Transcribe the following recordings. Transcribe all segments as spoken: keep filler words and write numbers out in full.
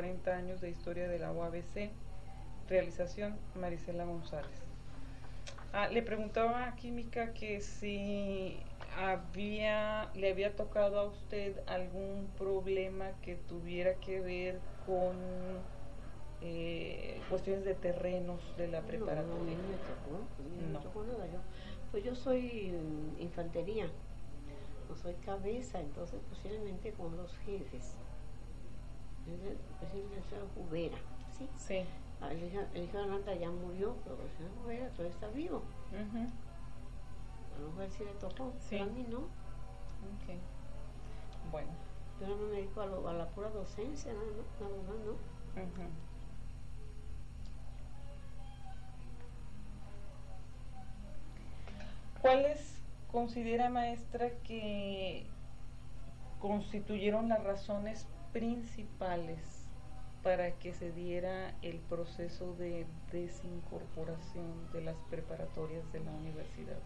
cuarenta años de historia de la U A B C. Realización Marisela González. Ah, le preguntaba a Química que si había, le había tocado a usted algún problema que tuviera que ver con eh, cuestiones de terrenos de la preparatoria. No, no, a mí no me tocó, a mí no, No. me tocó nada. Yo, pues yo soy mm, infantería, no soy cabeza, entonces posiblemente con los jefes. Posiblemente el señor Jubera, ¿sí? Sí. Ah, el hijo, el hijo de Aranda ya murió, pero el señor Jubera todavía está vivo. Uh-huh. A lo mejor sí le tocó, Sí. pero a mí no. Ok. Bueno. Yo no me dedico a, lo, a la pura docencia, nada, no, nada más, ¿no? Uh-huh. ¿Cuáles considera, maestra, que constituyeron las razones principales para que se diera el proceso de desincorporación de las preparatorias de la universidad?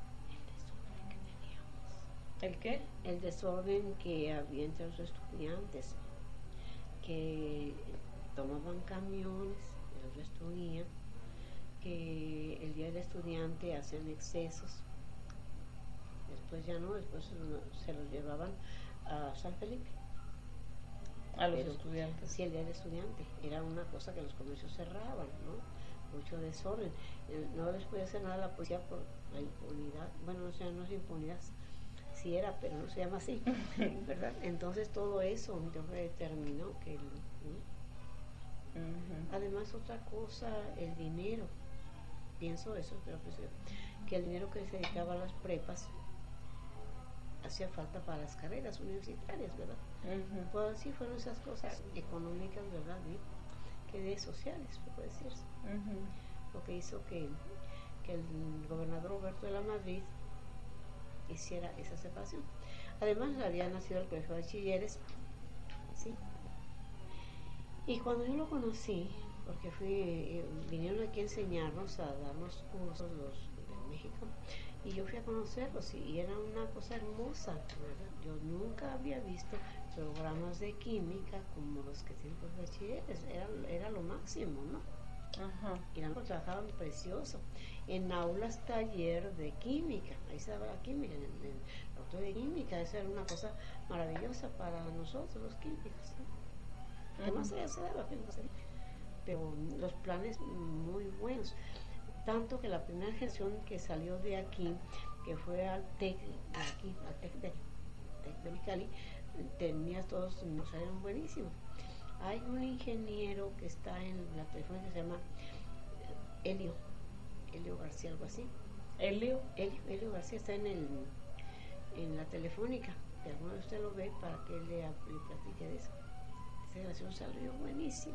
¿El qué? El desorden que había entre los estudiantes, que tomaban camiones, los destruían, que el día del estudiante hacían excesos, después ya no, después se los llevaban a San Felipe. A los Pero, estudiantes. Sí, el día del estudiante, era una cosa que los comercios cerraban, ¿no? Mucho desorden, no les podía hacer nada a la policía por la impunidad, bueno, o sea, no es impunidad, sí era, pero no se llama así, ¿verdad? Entonces todo eso yo determinó que el, ¿no? Uh-huh. Además otra cosa, el dinero, pienso eso, pero pues, que el dinero que se dedicaba a las prepas hacía falta para las carreras universitarias, ¿verdad? Uh-huh. Pues sí fueron esas cosas económicas, ¿verdad? ¿Sí? Que de sociales, puede decirse. Uh-huh. Lo que hizo que, que el gobernador Roberto de la Madrid hiciera esa separación. Además había nacido el colegio de bachilleres, ¿sí? Y cuando yo lo conocí, porque fui, eh, vinieron aquí a enseñarnos, a darnos cursos los de México, y yo fui a conocerlos y, y era una cosa hermosa, ¿verdad? Yo nunca había visto programas de química como los que tienen los bachilleres, era, era lo máximo, ¿no? Ajá. Y lo trabajaban precioso en aulas taller de química, ahí se daba la química, en el, en el doctor de química, esa era una cosa maravillosa para nosotros los químicos, ¿no? Que más allá se daba, pero los planes muy buenos, tanto que la primera generación que salió de aquí, que fue al TEC de aquí, al TEC de, TEC de Mexicali, tenía todos, nos salieron buenísimos. Hay un ingeniero que está en la telefónica que se llama Helio, Helio García, algo así. ¿Helio? Helio, Helio García está en el en la telefónica, que alguno de ustedes lo ve para que le, le platique de eso. Esa generación salió buenísimo.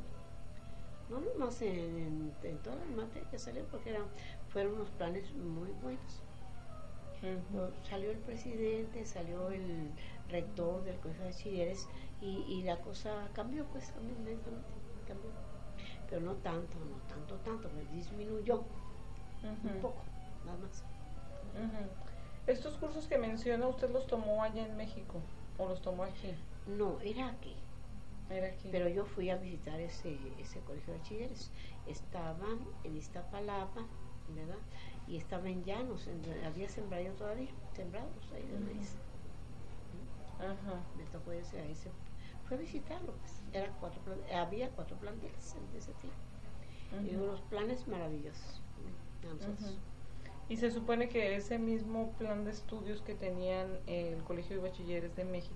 No nomás en, en, en todas las materias que salieron, porque eran, fueron unos planes muy buenos. Uh-huh. Salió el presidente, salió el rector del colegio de bachilleres y, y la cosa cambió, pues cambió, cambió. Pero no tanto, no tanto, tanto, pues disminuyó uh-huh. un poco, nada más. Uh-huh. ¿Estos cursos que menciona usted los tomó allá en México o los tomó aquí? No, era aquí. Era aquí. Pero yo fui a visitar ese, ese colegio de bachilleres. Estaba en Iztapalapa, ¿verdad? Y estaba en Llanos, en, había sembrado todavía, sembrados ahí de maíz. Uh-huh. Ajá. Me tocó irse ahí, se, fue a visitarlo, pues. Era cuatro, había cuatro planteles de ese tipo. Uh-huh. Y unos planes maravillosos a nosotros. Uh-huh. Y se supone que ese mismo plan de estudios que tenían el Colegio de Bachilleres de México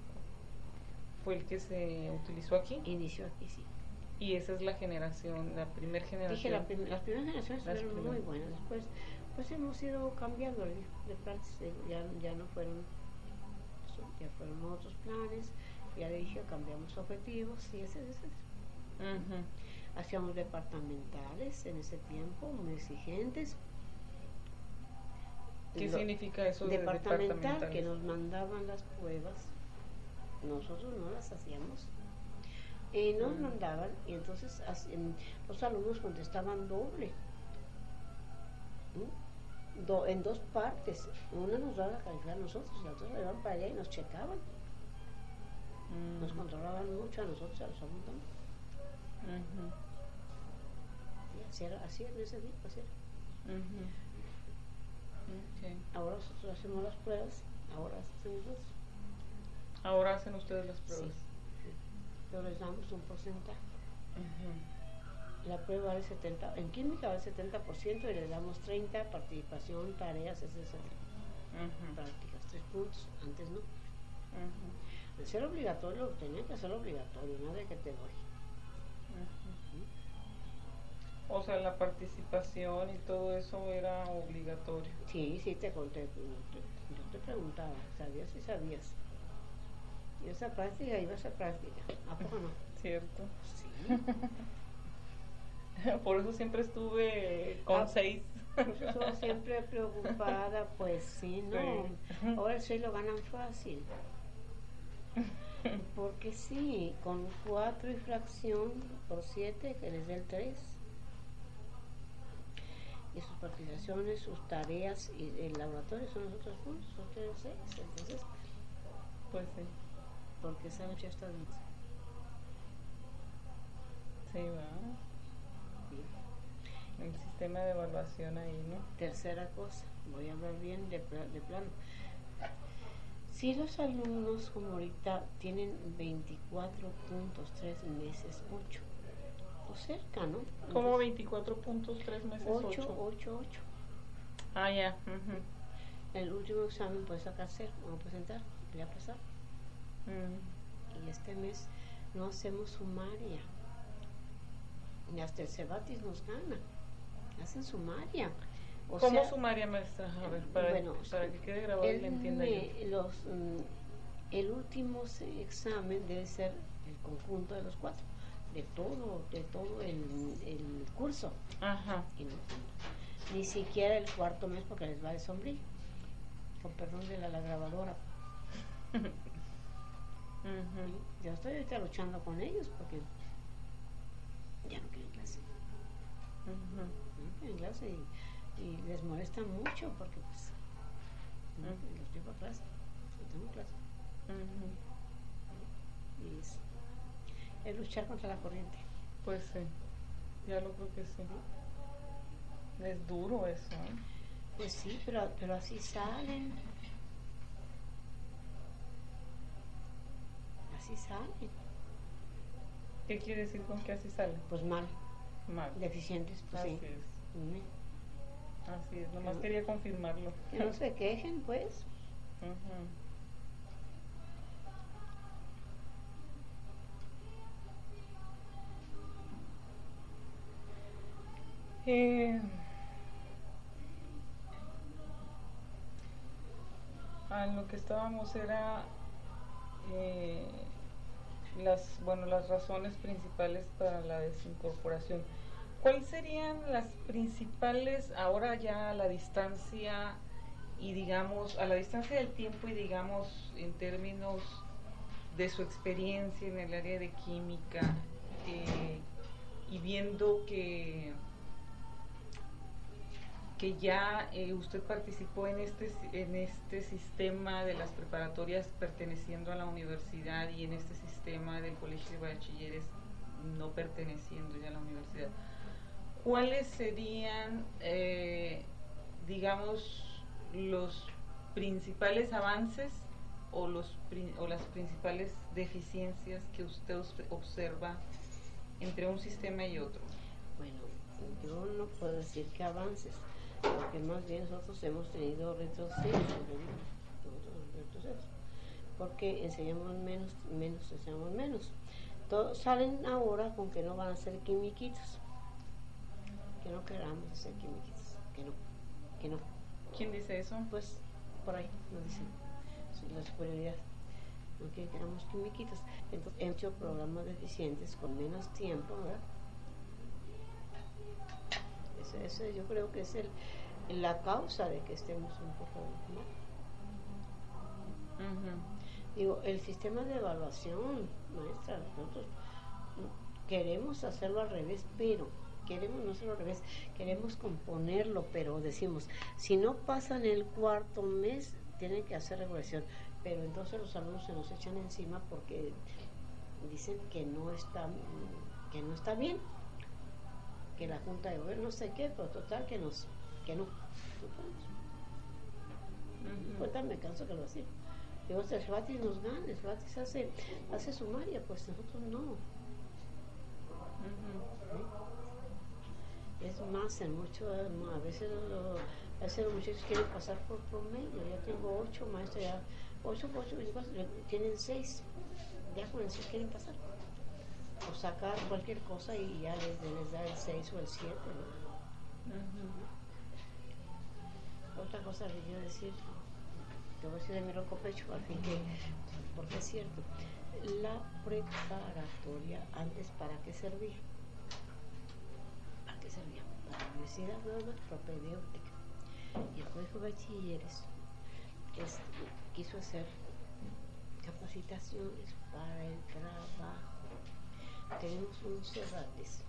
fue el que se utilizó aquí. Inició aquí, sí. Y esa es la generación, la primera generación. Dije, la prim las primeras generaciones las fueron primeras. Muy buenas. Después, pues hemos ido cambiando de, de planes, ya, ya no fueron, ya fueron otros planes, ya le dije, cambiamos objetivos y ese, ese. Uh-huh. Hacíamos departamentales en ese tiempo, muy exigentes. ¿Qué Lo, significa eso de departamental? Que nos mandaban las pruebas, nosotros no las hacíamos. Y nos mm. mandaban y entonces los alumnos contestaban doble, ¿Mm? Do, en dos partes. Una nos daba la calificación a nosotros, la otra la iban para allá y nos checaban. Mm. Nos controlaban mucho a nosotros, a los alumnos. Ujú. Y así era, así en ese día, así era. Ujú. Okay. Ahora nosotros hacemos las pruebas, ahora hacemos nosotros. Ahora hacen ustedes las Sí, pruebas. sí. Pero les damos un porcentaje. Ujú. La prueba vale setenta, en química vale setenta por ciento y le damos treinta, participación, tareas, etcétera. Ujú. Prácticas, tres puntos, antes no. Ujú. De ser obligatorio, tenía que ser obligatorio, nada de que te doy. Ujú. O sea, la participación y todo eso era obligatorio. Sí, sí, te conté, te, yo te preguntaba, ¿sabías si sabías? Y esa práctica iba a ser práctica, ¿a poco no? ¿Cierto? Sí. Por eso siempre estuve con Ah, seis. Yo siempre preocupada, pues sí, no. Sí. Ahora el seis lo ganan fácil. Porque sí, con cuatro y fracción por siete, que les dé el tres. Y sus participaciones, sus tareas y el laboratorio son los otros puntos, son tres seis. Entonces, Pues sí. porque esa noche está bien. Sí, va. Sí. El sistema de evaluación ahí, ¿no? Tercera cosa, voy a hablar bien de, de plano. Si los alumnos como ahorita tienen veinticuatro puntos, tres meses, ocho, o cerca, ¿no? Como veinticuatro puntos, tres meses, ocho, ocho. ocho, ocho. Ah, ya. Uh-huh. El último examen puede sacar cero, vamos a presentar, voy a pasar. Mm. Y este mes no hacemos sumaria. Y hasta el Cebatis nos gana. Hacen sumaria. O ¿Cómo sea, sumaria, maestra? A ver, para, bueno, para que quede grabado y le entienda me, yo. Los, mm, el último examen debe ser el conjunto de los cuatro, de todo, de todo el, el curso. Ajá. Y no, ni siquiera el cuarto mes porque les va de sombrío. Con perdón de la, la grabadora. Uh-huh. Yo estoy ahorita luchando con ellos porque ya no quieren clase. Uh-huh. No quieren clase y, y les molesta mucho porque pues no, uh-huh. Los llevo a clase, yo tengo clase. Uh-huh. Y es, es luchar contra la corriente. Pues sí, ya lo creo que sí. Es duro eso, ¿eh? Pues sí, pero, pero así salen. Así salen. ¿Qué quiere decir con que así salen? Pues mal. Mal. Deficientes, pues así sí. Es. Uh-huh. Así es, nomás no, quería confirmarlo. Que no se quejen, pues. Uh-huh. Eh, ah, lo que estábamos era eh, las, bueno, las razones principales para la desincorporación. ¿Cuáles serían las principales, ahora ya a la distancia y digamos, a la distancia del tiempo y digamos en términos de su experiencia en el área de química eh, y viendo que que ya eh, usted participó en este, en este sistema de las preparatorias perteneciendo a la universidad y en este sistema del colegio de bachilleres no perteneciendo ya a la universidad? ¿Cuáles serían, eh, digamos, los principales avances o, los, o las principales deficiencias que usted observa entre un sistema y otro? Bueno, yo no puedo decir que avances, porque más bien nosotros hemos tenido retrocesos, retrocesos, porque enseñamos menos, menos, enseñamos menos. Todos salen ahora con que no van a ser quimiquitos, que no queramos hacer quimiquitos, que no, que no. ¿Quién dice eso? Pues por ahí nos dicen, la superioridad, no quieren que queramos quimiquitos. Entonces hemos hecho programas deficientes con menos tiempo, ¿verdad? Eso, eso yo creo que es el, la causa de que estemos un poco mal. Uh-huh. Digo, el sistema de evaluación, maestra, nosotros queremos hacerlo al revés, pero queremos no hacerlo al revés, queremos componerlo, pero decimos, si no pasan el cuarto mes, tienen que hacer regulación, pero entonces los alumnos se nos echan encima porque dicen que no están, que que no está bien, que la Junta de Gobierno no sé qué, pero total que nos, que no. Uh-huh. Pues me canso que lo hacía. Digo, el Shvatis nos gana, el Shvatis hace, hace sumaria, pues nosotros no. Uh-huh. ¿Eh? Es más, en mucho, a veces, lo, a veces los muchachos quieren pasar por promedio. Yo tengo ocho maestros, ya, ocho, ocho, tienen seis, ya con el seis quieren pasar. O sacar cualquier cosa y ya les, les da el seis o el siete, ¿no? Uh-huh. Otra cosa que quiero decir, te voy a decir de mi loco pecho, al fin que, porque es cierto, la preparatoria antes, ¿para qué servía? ¿Para qué servía? Para la universidad nada más propedéutica. Y el colegio de bachilleres es, quiso hacer capacitaciones para el trabajo. Tenemos unos cerrates,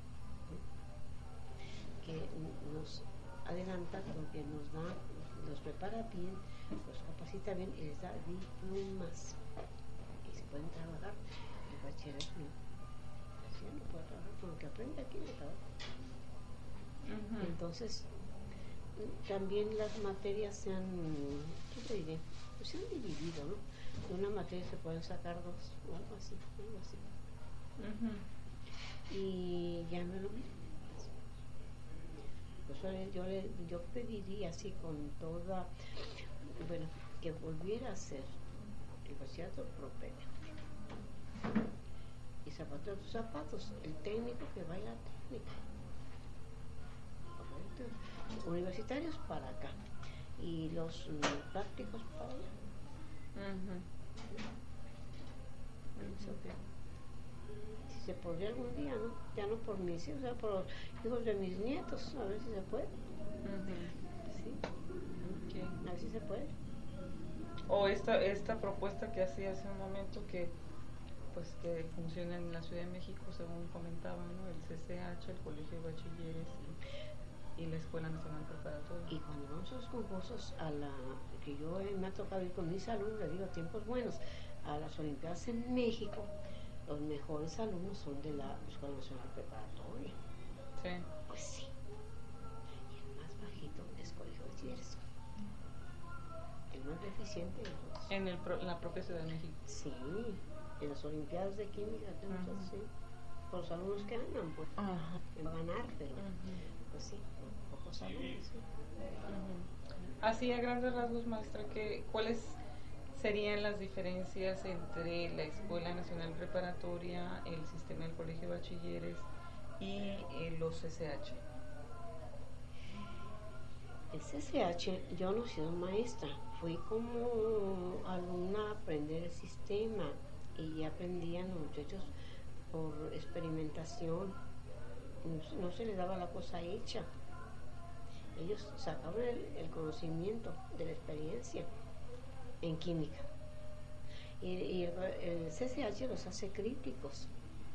¿eh? Que nos adelantan porque nos da, los prepara bien, los capacita bien y les da diplomas y se pueden trabajar. El bachiller no, así no puede trabajar con lo que aprende aquí de trabajo. Uh-huh. Entonces también las materias se han, ¿qué te diré? Pues se han dividido, ¿no? De una materia se pueden sacar dos o algo así, algo así. Uh-huh. Y ya no es lo mismo. Pues yo, le, yo pediría así con toda, bueno, que volviera a ser el bachillerato propedéutico. Y zapatos de tus zapatos, el técnico que vaya a la técnica. ¿Correcto? Universitarios para acá y los um, prácticos para allá. Uh-huh. Eso que si se podría algún día, ¿no? Ya no por mis hijos, o sea, por los hijos de mis nietos, a ver si se puede. Uh-huh. Sí. Okay. A ver si se puede. O esta esta propuesta que hacía hace un momento que pues que funciona en la Ciudad de México, según comentaban, ¿no? El C C H, el Colegio de Bachilleres y, y la Escuela Nacional Preparatoria. Y cuando vamos a los concursos, a la que yo eh, me ha tocado ir con mis alumnos, le digo tiempos buenos, a las Olimpiadas en México, los mejores alumnos son de la Escuela Nacional Preparatoria. Sí. Pues sí. Y el más bajito es Colegio de Bachilleres. El más deficiente es los... En el pro, la propia Ciudad de México. Sí. En las Olimpiadas de Química, uh-huh. Sí, por los alumnos que ganan, pues, uh-huh. En ganar, pero, uh-huh. Pues sí, pocos alumnos. Sí. Uh-huh. Así a grandes rasgos, maestra, que, ¿cuáles serían las diferencias entre la Escuela Nacional Preparatoria, el sistema del Colegio de Bachilleres y eh, los C C H? El C C H, yo no he sido maestra, fui como alumna a aprender el sistema. Y aprendían los muchachos por experimentación, no, no se les daba la cosa hecha, ellos sacaban el, el conocimiento de la experiencia en química y, y el, el C C H los hace críticos.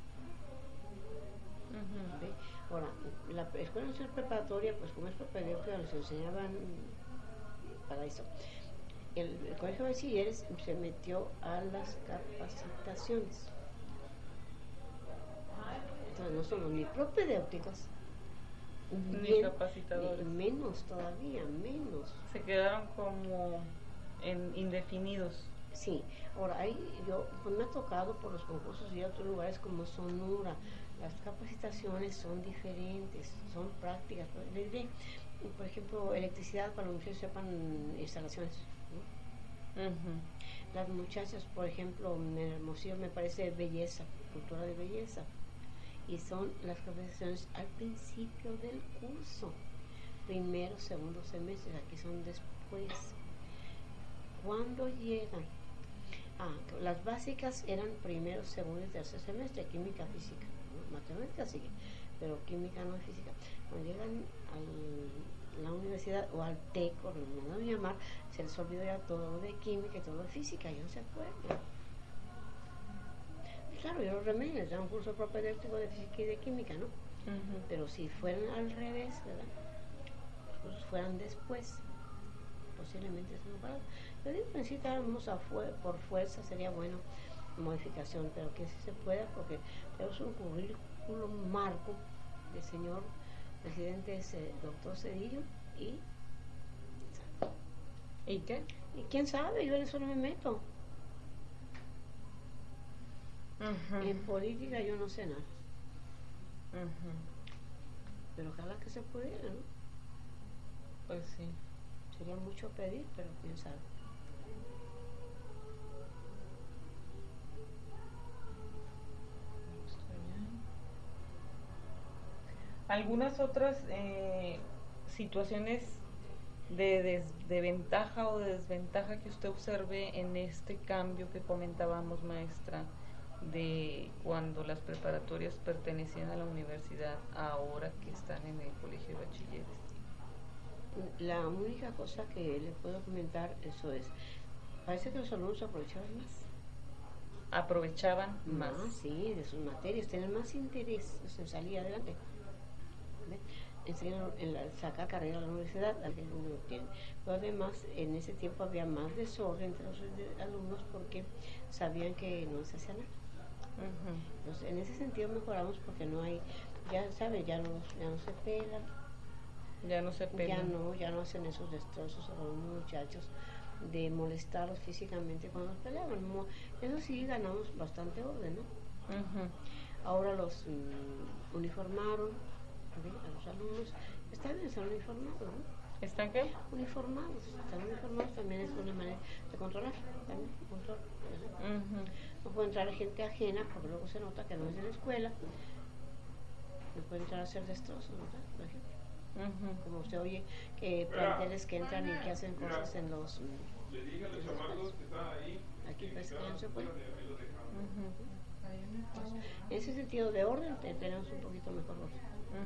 Uh-huh. ¿Sí? Ahora, la Escuela Nacional Preparatoria, pues como es propedéutica, los enseñaban para eso. El, el Colegio de Bachilleres se metió a las capacitaciones. Entonces no somos ni propedéuticos ni bien, capacitadores. Ni menos todavía, menos. Se quedaron como en indefinidos. Sí, ahora hay, yo pues me ha tocado por los concursos y a otros lugares como Sonora. Las capacitaciones son diferentes, son prácticas. Por ejemplo, electricidad para los muchachos sepan instalaciones. Uh-huh. Las muchachas, por ejemplo, en Hermosillo me parece belleza, cultura de belleza, y son las capacitaciones al principio del curso, primero, segundo semestre, aquí son después. Cuando llegan, ah, las básicas eran primero, segundo y tercer semestre, química, física, ¿no? Matemática sigue, pero química no es física. Cuando llegan al la universidad o al TEC, o lo mandaron a llamar, se les olvidó ya todo de química y todo de física, ya no se acuerdan. Claro, yo los remedios, les dan un curso propedéutico de física y de química, ¿no? Uh-huh. Pero si fueran al revés, ¿verdad? Los cursos fueran después, posiblemente se nos pararan. Yo digo que necesitamos a fu- por fuerza, sería bueno modificación, pero que sí se pueda, porque tenemos un currículo círculo, un marco del señor presidente es el doctor Cedillo y ¿Y qué? ¿y quién sabe? Yo en eso no me meto. Uh-huh. En política yo no sé nada. Uh-huh. Pero ojalá que se pudiera, ¿no? Pues sí. Sería mucho pedir, pero quién sabe. Algunas otras eh, situaciones de, des, de ventaja o de desventaja que usted observe en este cambio que comentábamos, maestra, de cuando las preparatorias pertenecían a la universidad, ahora que están en el colegio de bachilleres. La única cosa que le puedo comentar, eso es, parece que los alumnos aprovechaban más. Aprovechaban más. Más, sí, de sus materias, tenían más interés en salir adelante. Enseñan en la, sacar carrera a la universidad, alguien no lo tiene. Pero además, en ese tiempo había más desorden entre los alumnos porque sabían que no se hacía nada. Uh-huh. Entonces, en ese sentido mejoramos porque no hay, ya sabe, ya no, ya no se pelan. Ya no se pelan. Ya no, ya no hacen esos destrozos a los muchachos de molestarlos físicamente cuando los peleaban. Eso sí, ganamos bastante orden, ¿no? Uh-huh. Ahora los um, uniformaron, ¿sí? A los alumnos. Está bien, están uniformados, ¿no? ¿Están qué? Uniformados. Están uniformados también es una manera de controlar, también control. Uh-huh. No puede entrar gente ajena porque luego se nota que no es de la escuela. No puede entrar a hacer destrozos, ¿no? Por ejemplo. Uh-huh. Como usted oye que planteles que entran y que hacen cosas en los um, aquí parece que no se puede. Uh-huh. En ese sentido de orden tenemos un poquito mejor orden.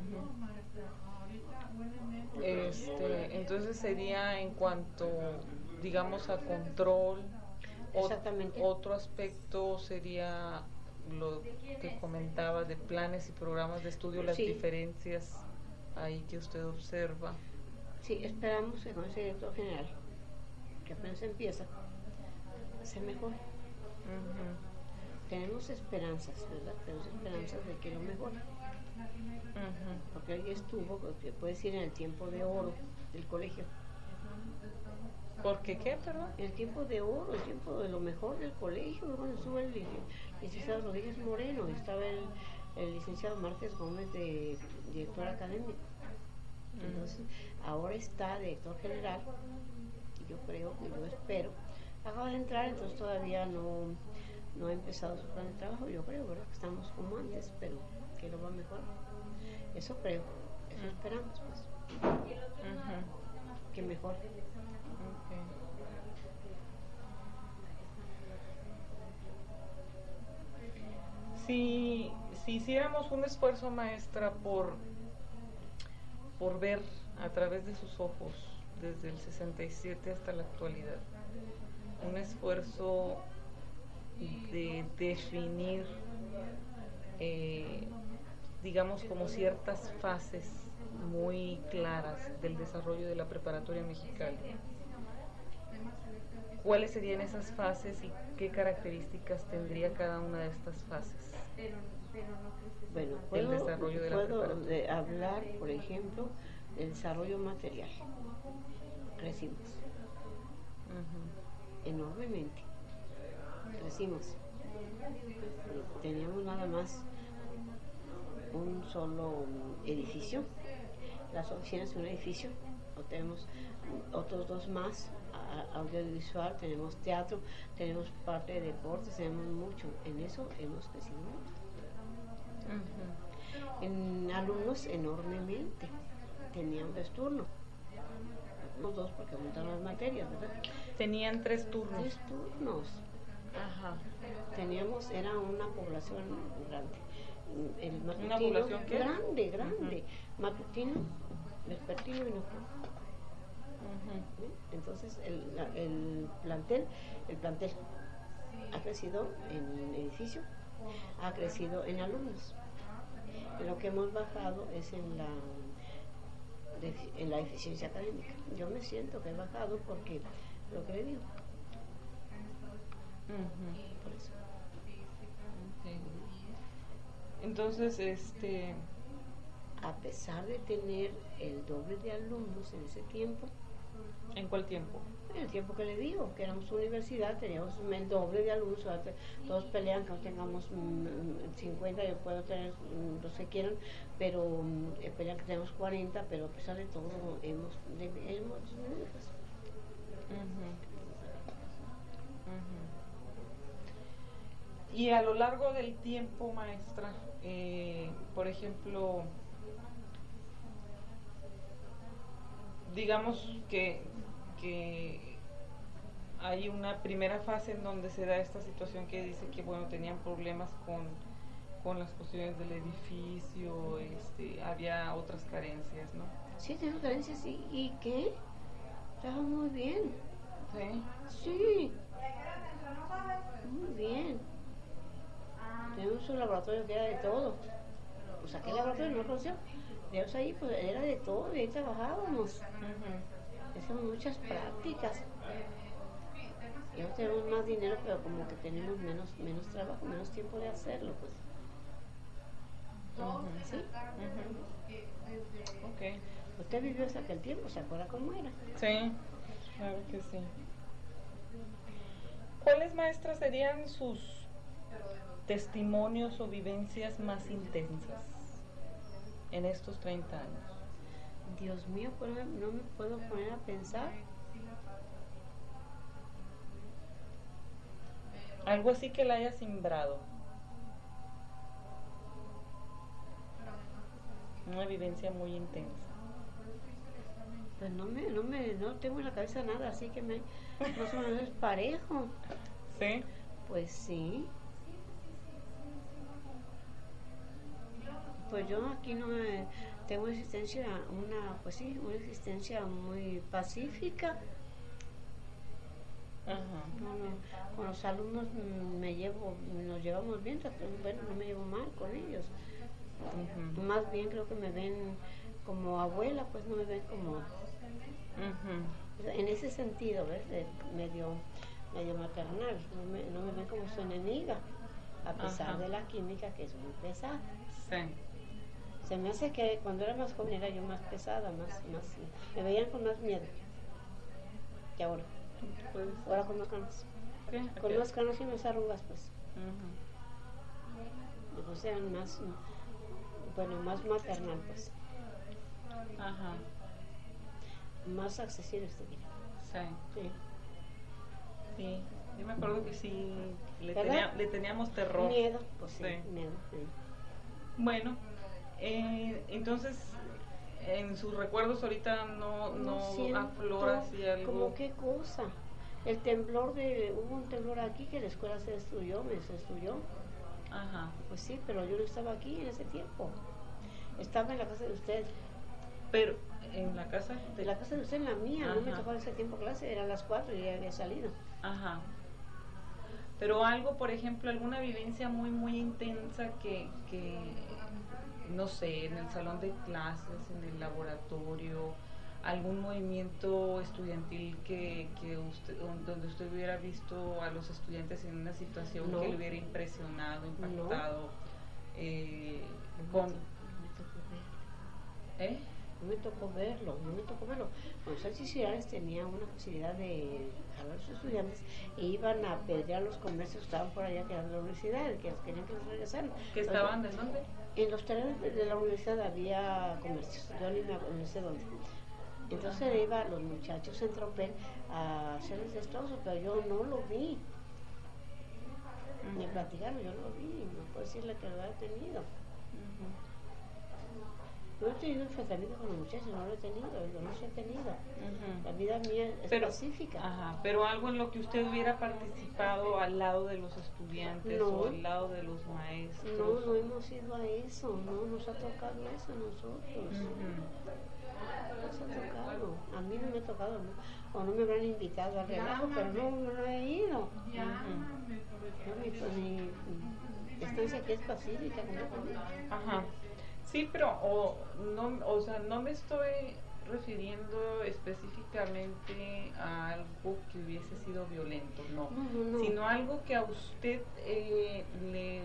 Uh-huh. Este, entonces sería en cuanto, digamos, a control. Exactamente. Otro aspecto sería lo que comentaba de planes y programas de estudio, las sí. diferencias ahí que usted observa. Sí, esperamos que con ese director general, que apenas empieza, se mejore. Uh-huh. Tenemos esperanzas, ¿verdad? Tenemos esperanzas de que lo mejore. Uh-huh. Porque ahí estuvo, que puede decir, en el tiempo de oro del colegio. ¿Por qué qué, perdón? El tiempo de oro, el tiempo de lo mejor del colegio, cuando estuvo el licenciado Rodríguez Moreno, estaba el, el licenciado Márquez Gómez de director académico. Entonces, uh-huh. Ahora está director general, y yo creo, y yo espero, acaba de entrar, entonces todavía no, no ha empezado su plan de trabajo, yo creo, ¿verdad? Que estamos como antes, pero que lo va a mejorar. Eso creo, eso uh-huh. Esperamos, pues. Uh-huh. Que mejore. Okay. Si, si hiciéramos un esfuerzo, maestra, por, por ver a través de sus ojos, desde el sesenta y siete hasta la actualidad, un esfuerzo de definir, eh, digamos, como ciertas fases muy claras del desarrollo de la preparatoria mexicana, ¿cuáles serían esas fases y qué características tendría cada una de estas fases? Bueno, puedo, del desarrollo de la puedo de hablar, por ejemplo, del desarrollo material. Crecimos uh-huh. enormemente. Crecimos. Teníamos nada más un solo edificio, las oficinas de un edificio, o tenemos otros dos más, audiovisual, tenemos teatro, tenemos parte de deportes, tenemos mucho. En eso hemos crecido mucho. Uh-huh. En alumnos enormemente. Tenían tres turnos. Los dos porque montaron las materias, ¿verdad? Tenían tres turnos. Tres turnos. Ajá. Teníamos, era una población grande. El matutino, ¿Una población qué? Grande, grande. Uh-huh. Matutino, vespertino y nocturno. Uh-huh. Entonces el, la, el plantel el plantel ha crecido en edificio, ha crecido en alumnos. Lo que hemos bajado es en la en la eficiencia académica. Yo me siento que he bajado porque lo que le digo. Uh-huh. Por eso. Okay. Entonces, este... A pesar de tener el doble de alumnos en ese tiempo. ¿En cuál tiempo? En el tiempo que le digo, que éramos universidad, teníamos el doble de alumnos, todos pelean que no tengamos cincuenta, yo puedo tener los que quieran, pero eh, pelean que tenemos cuarenta, pero a pesar de todo hemos... De, hemos pues, uh-huh. Uh-huh. Y a lo largo del tiempo, maestra, eh, por ejemplo, digamos que, que hay una primera fase en donde se da esta situación que dice que, bueno, tenían problemas con, con las cuestiones del edificio, este, había otras carencias, ¿no? Sí, tengo carencias, ¿y, y qué? Estaba muy bien. ¿Sí? Sí. Muy bien. Tenemos un laboratorio que era de todo. Pues aquel laboratorio no conoció. Tenemos ahí, pues era de todo, y ahí trabajábamos. Uh-huh. Hacíamos muchas prácticas. Y ahora tenemos más dinero, pero como que tenemos menos, menos trabajo, menos tiempo de hacerlo, pues. Uh-huh. ¿Sí? Uh-huh. Okay. Usted vivió hasta aquel tiempo, ¿se acuerda cómo era? Sí, claro que sí. ¿Cuáles, maestras, serían sus testimonios o vivencias más intensas en estos treinta años? Dios mío, pues no me puedo poner a pensar. Algo así que la haya simbrado. Una vivencia muy intensa. Pues no me, no me, no tengo en la cabeza nada, así que me, más o menos es parejo. ¿Sí? Pues sí. Pues yo aquí no me, tengo una existencia, una, pues sí, una existencia muy pacífica. Ajá. Bueno, con los alumnos me llevo, nos llevamos bien, bueno, no me llevo mal con ellos. Uh-huh. Más bien creo que me ven como abuela, pues no me ven como... Uh-huh. En ese sentido, ¿ves? De medio, medio maternal, no me, no me ven como su enemiga, a pesar uh-huh. de la química que es muy pesada. Sí. Se me hace que cuando era más joven era yo más pesada, más, más, me veían con más miedo que ahora. Pues, ahora con más canas. ¿Qué? Con Okay. más canas y más arrugas, pues. Uh-huh. O sea, más, bueno, más maternal, pues. Ajá. Más accesible, usted dirá. Sí. Sí. Sí. Yo me acuerdo que sí le, tenía, le teníamos terror. Miedo, pues sí, sí. miedo, sí. Bueno, eh, entonces en sus recuerdos ahorita no, no, no aflora así algo. ¿Cómo qué cosa? El temblor de, hubo un temblor aquí que la escuela se destruyó, me se destruyó. Ajá. Pues sí, pero yo no estaba aquí en ese tiempo. Estaba en la casa de usted. Pero, ¿en la casa? De la casa de usted, en la mía. Ajá. No me tocó en ese tiempo clase, eran las cuatro y ya había salido. Ajá. Pero algo, por ejemplo, alguna vivencia muy, muy intensa que, que, no sé, en el salón de clases, en el laboratorio, algún movimiento estudiantil que, que usted, donde usted hubiera visto a los estudiantes en una situación no. que le hubiera impresionado, impactado, no. eh, no con... Me tocó verlo. ¿Eh? No me tocó verlo, no me tocó verlo. Los Salchichirares tenía una facilidad de jalar a los estudiantes e iban a apedrear los comercios que estaban por allá que eran de la universidad, que querían que los regresaran. ¿Que estaban de dónde? En los terrenos de la universidad había comercios, yo ni me no sé dónde. Entonces iban los muchachos en tropel a hacerles destrozos, pero yo no lo vi. Uh-huh. Me platicaron, yo no lo vi, no puedo decirle que lo había tenido. Uh-huh. No he tenido enfrentamiento con los muchachos, no lo he tenido, yo no lo he tenido. Uh-huh. La vida mía es pero, pacífica. Ajá, pero algo en lo que usted hubiera participado al lado de los estudiantes no, o al lado de los maestros. No, no hemos ido a eso, no nos ha tocado eso a nosotros. Uh-huh. Nos ha tocado, a mí no me ha tocado, ¿no? O no me habrán invitado al relajo, pero no, no he ido. Uh-huh. No, mi, mi, mi estancia aquí es pacífica, ¿no? Ajá. Sí, pero o, no, o sea, no me estoy refiriendo específicamente a algo que hubiese sido violento, no, no, no, no. sino algo que a usted eh, le,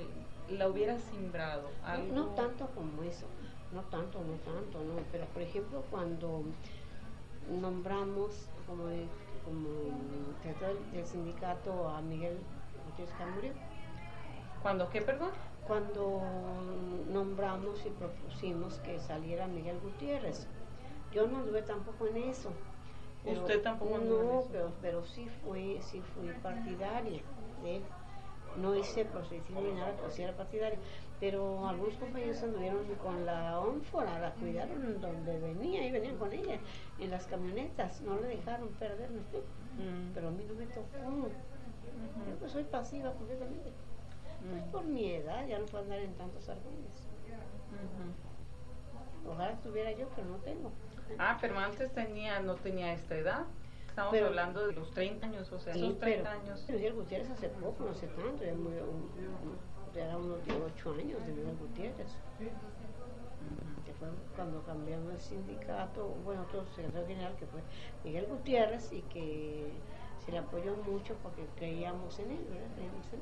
la hubiera simbrado? ¿Algo? No, no tanto como eso, no tanto, no tanto, no, pero por ejemplo cuando nombramos como, como secretario del sindicato a Miguel Gutiérrez Camurio. ¿Cuándo qué, perdón? Cuando nombramos y propusimos que saliera Miguel Gutiérrez. Yo no anduve tampoco en eso. Pero, ¿Usted tampoco anduvo no, en eso? pero, pero sí fui, sí fui partidaria de él. No hice proselitismo ni nada, pero sí era partidaria. Pero algunos compañeros anduvieron con la ónfora, la cuidaron donde venía y venían con ella, en las camionetas, no le dejaron perder, ¿no? Mm. Pero a mí no me tocó. Uh-huh. Yo pues soy pasiva completamente. Uh-huh. Pues por mi edad ya no puedo andar en tantos argones. Uh-huh. Ojalá tuviera yo, pero no tengo. Ah, pero antes tenía, no tenía esta edad. Estamos pero, hablando de los treinta años, o sea, sí, esos treinta pero, años. Miguel Gutiérrez hace poco, no hace tanto, ya murió, un, ya era unos ocho años de Miguel Gutiérrez. Uh-huh. Que fue cuando cambiamos el sindicato, bueno, otro secretario general que fue Miguel Gutiérrez y que se le apoyó mucho porque creíamos en él, ¿verdad? Creíamos en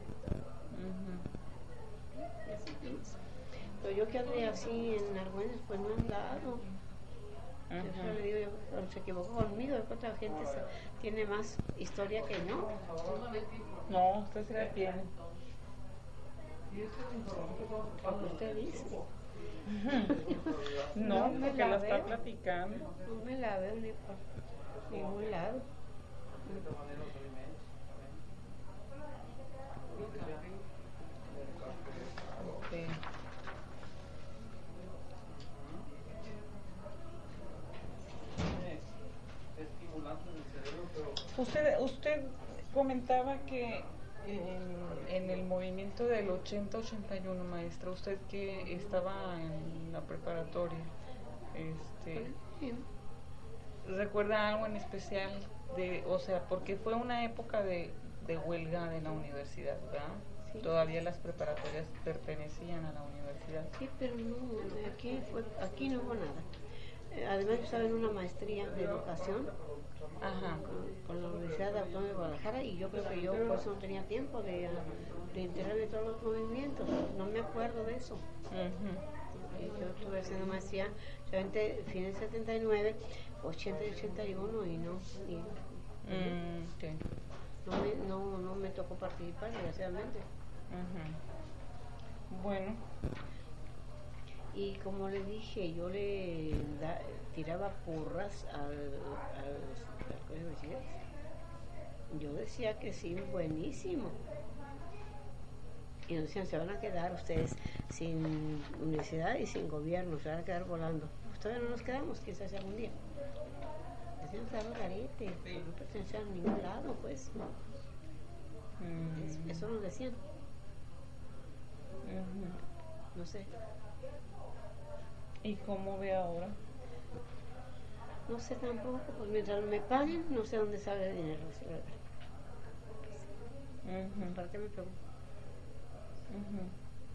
él. Uh-huh. Así, pero yo que andé así en Argüelles, pues no he andado. Uh-huh. Yo le digo, yo, cuando se equivocó conmigo, yo creo que la gente se, tiene más historia que yo. No, usted se la tiene. Como usted dice. No, no porque la, la está platicando. No me la veo ni por ningún lado. Okay. Usted, usted comentaba que en, en el movimiento del ochenta ochenta y uno, maestra, usted que estaba en la preparatoria, este, sí. ¿Recuerda algo en especial de, o sea, porque fue una época de, de huelga de la universidad, ¿verdad? Sí. Todavía las preparatorias pertenecían a la universidad. Sí, pero no, aquí, fue, aquí no hubo nada. Además yo estaba en una maestría de educación. Ajá. Con, con la Universidad Autónoma de Guadalajara y yo creo que yo por eso no tenía tiempo de, de enterarme de todos los movimientos, no me acuerdo de eso. Uh-huh. Yo estuve haciendo maestría solamente fin del setenta y nueve, ochenta y ochenta y uno y no, y, mm, okay. no, me, no, no me tocó participar desgraciadamente. Uh-huh. Bueno. Y como le dije, yo le da, tiraba porras al, al, al colegio de bachilleres. Yo decía que sí, buenísimo. Y nos decían, se van a quedar ustedes sin universidad y sin gobierno, se van a quedar volando. Pues todavía no nos quedamos, quizás algún día. Decían, claro, garete, no pertenecían a ningún lado, pues. Mm. Es, eso nos decían. Uh-huh. No sé. ¿Y cómo ve ahora? No sé tampoco, pues mientras me paguen, no sé dónde sale el dinero. Uh-huh. ¿Para qué me pregunto? Uh-huh.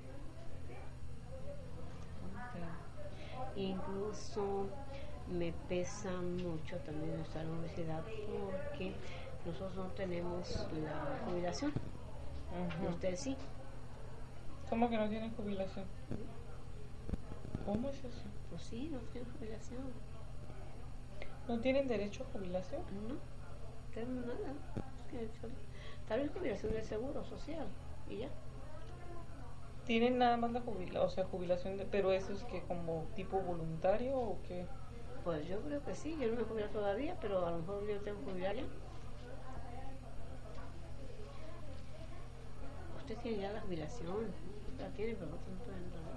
Okay. Incluso me pesa mucho también estar en la universidad porque nosotros no tenemos la jubilación. Uh-huh. Ustedes sí. ¿Cómo que no tienen jubilación? ¿Cómo es eso? Pues sí, no tienen jubilación. ¿No tienen derecho a jubilación? No, no tenemos nada. Tal vez jubilación del seguro social y ya. ¿Tienen nada más la jubilación, o sea, jubilación, de, pero eso es que como tipo voluntario o qué? Pues yo creo que sí, yo no me he jubilado todavía, pero a lo mejor yo tengo que jubilar ya. Usted tiene ya la jubilación, la tiene, pero no tiene nada.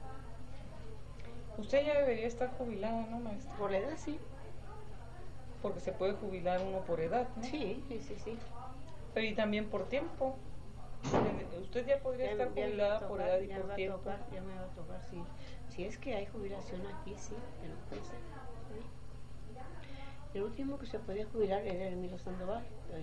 Usted ya debería estar jubilada, ¿no, maestra? Por edad, sí. Porque se puede jubilar uno por edad, ¿no? Sí, sí, sí, sí. Pero y también por tiempo. Usted ya podría ya, estar ya jubilada tocar, por edad y ya por me tiempo. Va a tocar, ya me va a tocar, sí. Si es que hay jubilación aquí, sí, pero no sé. ¿Sí? El último que se podía jubilar era Emilio Sandoval.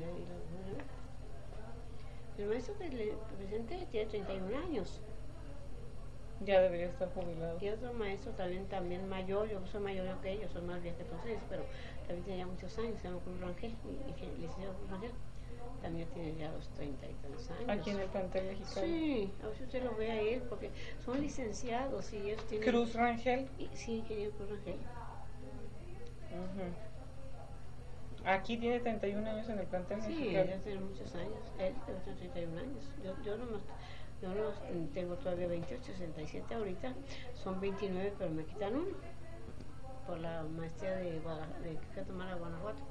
El maestro que le presenté tiene treinta y un años. Ya debería estar jubilado. Y otro maestro también, también mayor, yo soy mayor que ellos, soy más vieja que todos ellos, pero también tenía muchos años, se llama Cruz Rangel, licenciado Cruz Rangel. también tiene ya los treinta y tantos años. Aquí en el plantel mexicano. Sí, a veces usted lo ve a él, porque son licenciados y ellos tienen... Cruz Rangel. Y, sí, ingeniero Cruz Rangel. Uh-huh. Aquí tiene treinta y un años en el plantel sí, mexicano. Sí, ya tiene muchos años. Él tiene treinta y un años. Yo, yo no, yo no tengo todavía veintiocho, sesenta y siete ahorita. Son veintinueve, pero me quitan uno por la maestría de, de que tomar a Guanajuato.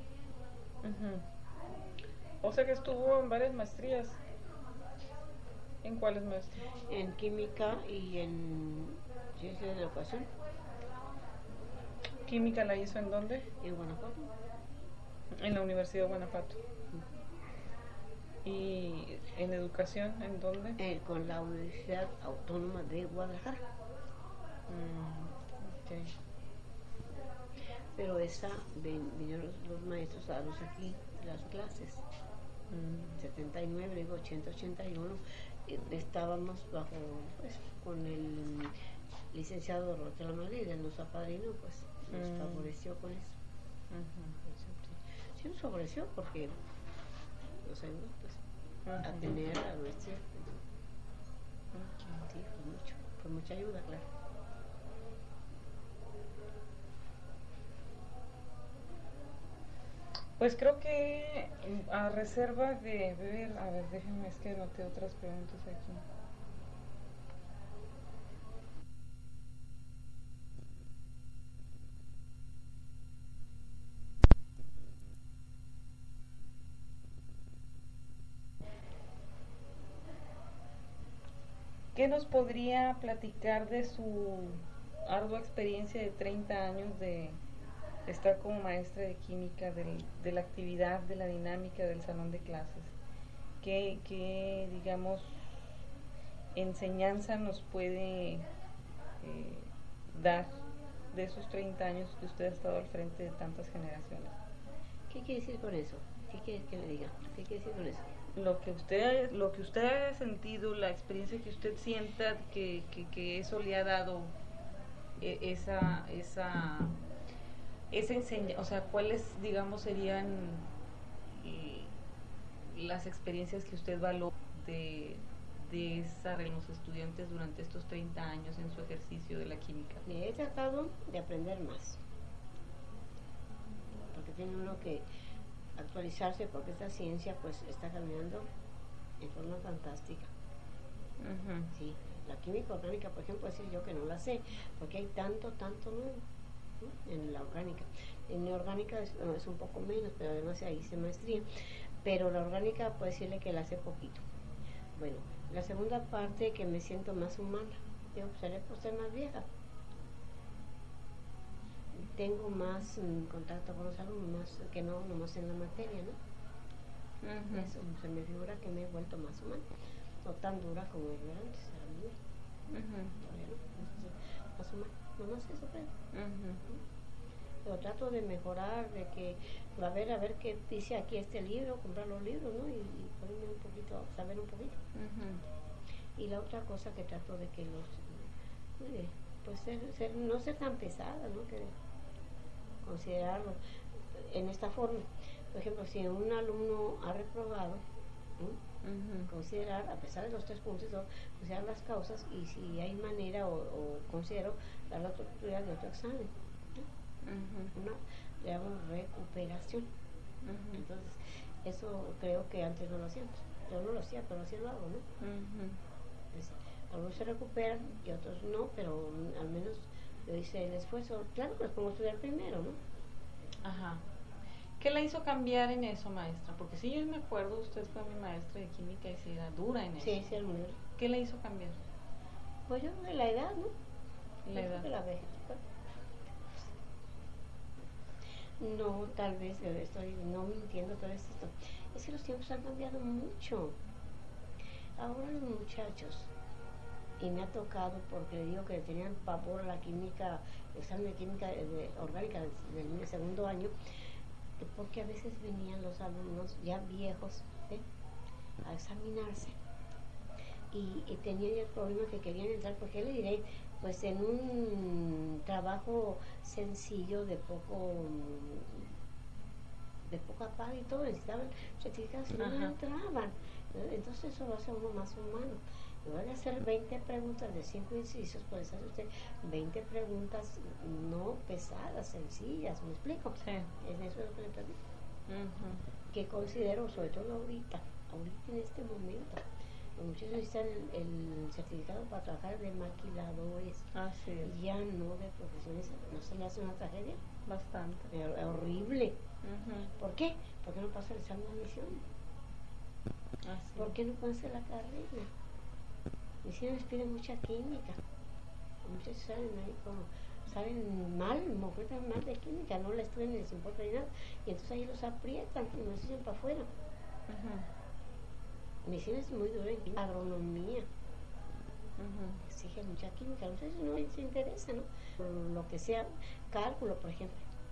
Uh-huh. O sea que estuvo en varias maestrías. ¿En cuáles maestrías? En química y en ciencia de la educación. ¿Química la hizo en dónde? En Guanajuato. En la Universidad de Guanajuato. ¿Y en educación en dónde? Eh, con la Universidad Autónoma de Guadalajara. Mm, okay. Pero esa, ven, vinieron los, los maestros a darnos aquí las clases. Mm. setenta y nueve, digo ochenta, ochenta y uno, eh, estábamos bajo, pues, con el licenciado Roque Lamadrid, él nos apadrinó, pues, nos mm. favoreció con eso. Uh-huh. Sí, nos favoreció porque nos ayudó, pues, uh-huh. a tener a nuestra. Okay. Sí, fue mucho, fue mucha ayuda, claro. Pues creo que a reserva de ver, a ver, déjenme, es que anoté otras preguntas aquí. ¿Qué nos podría platicar de su ardua experiencia de treinta años de estar como maestra de química, del, de la actividad, de la dinámica del salón de clases? ¿Qué, qué digamos, enseñanza nos puede eh, dar de esos treinta años que usted ha estado al frente de tantas generaciones? ¿Qué quiere decir con eso? ¿Qué quiere que le diga? ¿Qué quiere decir con eso? Lo que usted, lo que usted haya sentido, la experiencia que usted sienta que, que, que eso le ha dado, eh, esa, esa, esa enseñanza, o sea, ¿cuáles, digamos, serían eh, las experiencias que usted valora de, de esa en los estudiantes durante estos treinta años en su ejercicio de la química? Me he tratado de aprender más, porque tiene uno que actualizarse, porque esta ciencia pues está cambiando en forma fantástica. Uh-huh. Sí, la química orgánica, por ejemplo, decir yo que no la sé, porque hay tanto, tanto nuevo, ¿no? En la orgánica. En la orgánica es, no, es un poco menos, pero además ahí hice maestría. Pero la orgánica puedo decirle que la sé poquito. Bueno, la segunda parte, que me siento más humana. Yo seré por ser más vieja. Tengo más mm, contacto con los alumnos, más que no, nomás en la materia, ¿no? Uh-huh. Eso se me figura que me he vuelto más humana, no tan dura como yo era antes, era muy dura. Uh-huh. Todavía no, entonces, más humana, nomás eso creo. Uh-huh. Pero trato de mejorar, de que, a ver, a ver qué dice aquí este libro, comprar los libros, ¿no? Y, y ponerme un poquito, saber un poquito. Uh-huh. Y la otra cosa que trato de que los, eh, pues ser, ser, no ser tan pesada, ¿no? Que considerarlo en esta forma. Por ejemplo, si un alumno ha reprobado, ¿no? Uh-huh. Considerar, a pesar de los tres puntos, ¿no? Considerar las causas y si hay manera o, o considero dar la oportunidad de otro examen, ¿no? Uh-huh. Una, le damos recuperación. Uh-huh. Entonces, eso creo que antes no lo hacíamos. Yo no lo hacía, pero así lo hago, ¿no? Uh-huh. Entonces, algunos se recuperan y otros no, pero al menos yo hice el esfuerzo. Claro, pues como estudiar primero, ¿no? Ajá. ¿Qué la hizo cambiar en eso, maestra? Porque sí, yo me acuerdo, usted fue mi maestra de química y sí era dura en eso. Sí, sí, era muy dura. ¿Qué la hizo cambiar? Pues yo creo que la edad, ¿no? La edad. La vejez. No, tal vez estoy no mintiendo, tal vez esto. Es que los tiempos han cambiado mucho. Ahora los muchachos, y me ha tocado porque le digo que le tenían pavor a la química, el examen de química de, orgánica del, del segundo año, porque a veces venían los alumnos ya viejos, ¿eh? A examinarse y, y tenían el problema que querían entrar, porque le diré, pues en un trabajo sencillo de poco de poca paga y todo, necesitaban certificados y no Ajá. entraban. Entonces eso lo hace a uno más humano. En lugar de hacer veinte preguntas de cinco incisos, pues hace usted veinte preguntas no pesadas, sencillas, ¿me explico? Sí. En eso es lo que le permite. Ujú. Que considero, sobre todo ahorita, ahorita en este momento, los muchachos necesitan el, el certificado para trabajar de maquiladores, Así es. ya no de profesiones, no se le hace una tragedia. Bastante. Es horrible. Ujú. ¿Por qué? Porque no pasa el examen de admisión. Así ¿Por es. qué no pasa la carrera? Y si les piden mucha química. Muchos salen ahí como, salen mal, mujeres mal de química, no la estudian ni les importa ni nada. Y entonces ahí los aprietan y los echan para afuera. Ujú. Medicina es muy dura en química, agronomía. Ujú. Exige mucha química, a ustedes no les interesa, ¿no? Por lo que sea, cálculo, por ejemplo.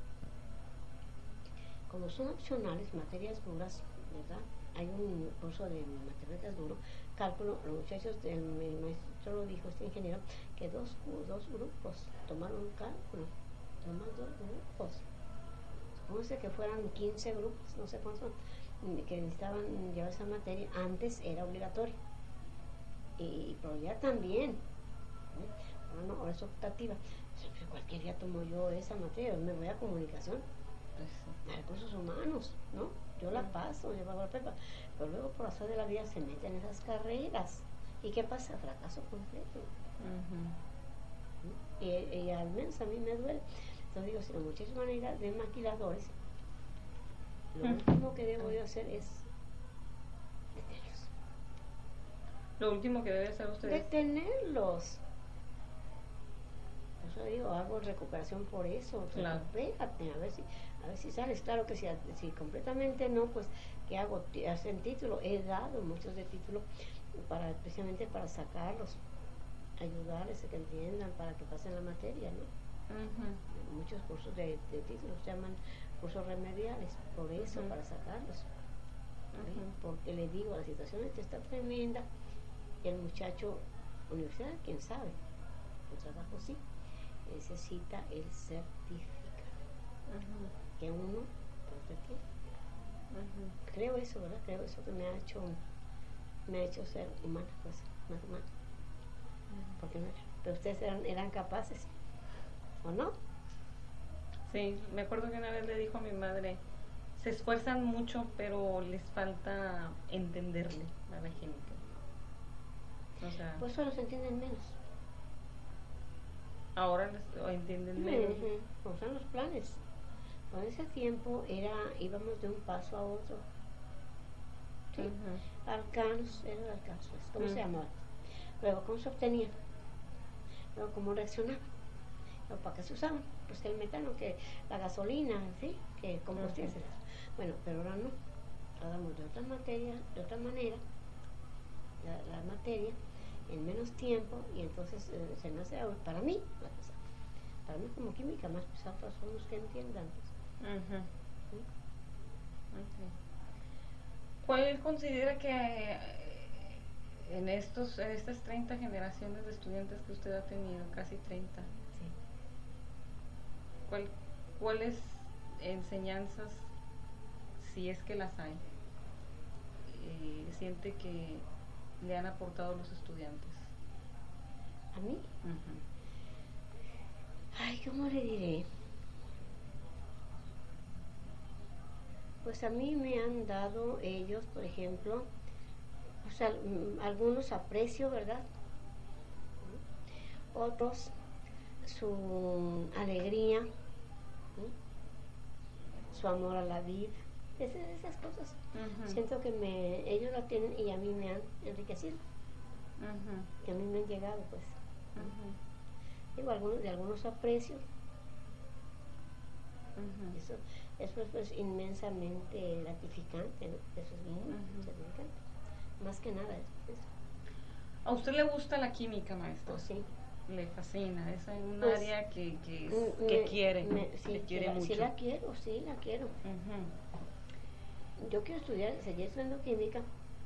Como son opcionales, materias duras, ¿verdad? Hay un curso de matemáticas duro, cálculo, los muchachos, del, el maestro lo dijo, este ingeniero, que dos, dos grupos tomaron cálculo, toman dos grupos. Supóngase que fueran quince grupos, no sé cuántos, que necesitaban llevar esa materia, antes era obligatorio. Y pero ya también, ¿eh? Ahora, no, ahora es optativa. Cualquier día tomo yo esa materia, me voy a comunicación, a recursos humanos, ¿no? Yo la paso, yo pago la prepa, pero luego por azar de la vida se meten en esas carreras. ¿Y qué pasa? Fracaso completo. Uh-huh. Y, y al menos a mí me duele. Entonces digo, si los muchachos van a ir de maquiladores, lo uh-huh. último que debo de hacer es detenerlos. Lo último que debe hacer usted detenerlos. Por eso digo, hago recuperación por eso. Claro. Recupérate, a ver si, a ver si sales. Claro que si, si completamente no, pues, ¿qué hago? Hacen título. He dado muchos de título para, especialmente para sacarlos, ayudarles a que entiendan, para que pasen la materia, ¿no? Uh-huh. Muchos cursos de, de títulos se llaman cursos remediales, por eso, uh-huh. para sacarlos. Uh-huh. Porque le digo, la situación está tremenda y el muchacho, universidad, quién sabe, el trabajo sí, necesita el certificado, uh-huh. que uno pues tiene. Uh-huh. Creo eso, ¿verdad? Creo eso que me ha hecho, me ha hecho ser humana, pues, más humana. Uh-huh. Porque no, pero ustedes eran, eran capaces, ¿o no? Sí, me acuerdo que una vez le dijo a mi madre, se esfuerzan mucho, pero les falta entenderle a la gente. O sea, pues solo se entienden menos. Ahora les entienden menos. Uh-huh. Como son los planes. Con ese tiempo era, íbamos de un paso a otro. ¿Sí? Uh-huh. Alcanos, eran alcanzos, ¿cómo uh-huh. se llamaba? Luego, ¿cómo se obtenía? Luego, ¿cómo reaccionaba? Luego, ¿para qué se usaban? Pues que el metano, que la gasolina, ¿sí? Que combustible. Uh-huh. Bueno, pero ahora no. Ahora damos de otra materia, de otra manera, la, la materia, en menos tiempo, y entonces eh, se me hace, para mí, para mí como química más pesada para son los que entiendan. Uh-huh. ¿Sí? Okay. ¿Cuál considera que eh, en estos en estas treinta generaciones de estudiantes que usted ha tenido, casi treinta, sí. ¿cuál, cuáles enseñanzas, si es que las hay, eh, siente que le han aportado los estudiantes? ¿A mí? Uh-huh. Ay, ¿cómo le diré? Pues a mí me han dado ellos, por ejemplo, pues al, algunos aprecio, ¿verdad? Otros su alegría, ¿sí? Su amor a la vida, esas, esas cosas. Uh-huh. Siento que me, ellos la tienen y a mí me han enriquecido, uh-huh. que a mí me han llegado, pues. Uh-huh. Digo, algunos, de algunos aprecios. Uh-huh. Eso, eso es pues, inmensamente gratificante, ¿no? Eso es muy uh-huh. gratificante. Más que nada es eso. ¿A usted le gusta la química, maestra? Oh, sí. Le fascina, es un pues, área que, que, es, me, que quiere, me, sí, que quiere la, mucho. Sí la quiero, sí la quiero. Uh-huh. Yo quiero estudiar, seguir estudiando química,